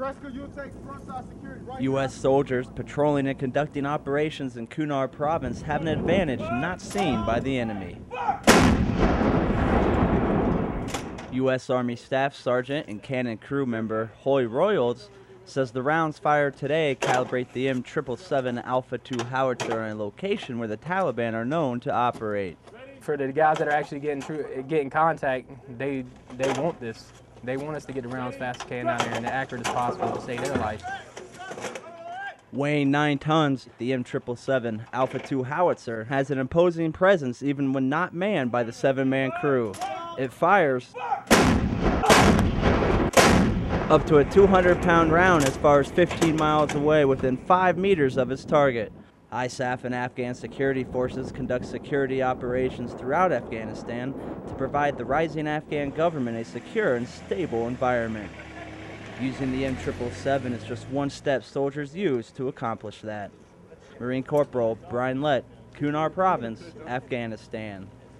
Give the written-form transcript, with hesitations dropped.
U.S. soldiers patrolling and conducting operations in Kunar Province have an advantage not seen by the enemy. U.S. Army Staff Sergeant and cannon crew member Hoy Royals says the rounds fired today calibrate the M777 Alpha II howitzer in a location where the Taliban are known to operate. For the guys that are actually getting contact, they want this. They want us to get the rounds fast as can down there and as accurate as possible to save their life. Weighing 9 tons, the M777 Alpha II howitzer has an imposing presence even when not manned by the 7-man crew. It fires up to a 200-pound round as far as 15 miles away within 5 meters of its target. ISAF and Afghan security forces conduct security operations throughout Afghanistan to provide the rising Afghan government a secure and stable environment. Using the M777 is just one step soldiers use to accomplish that. Marine Corporal Brian Lett, Kunar Province, Afghanistan.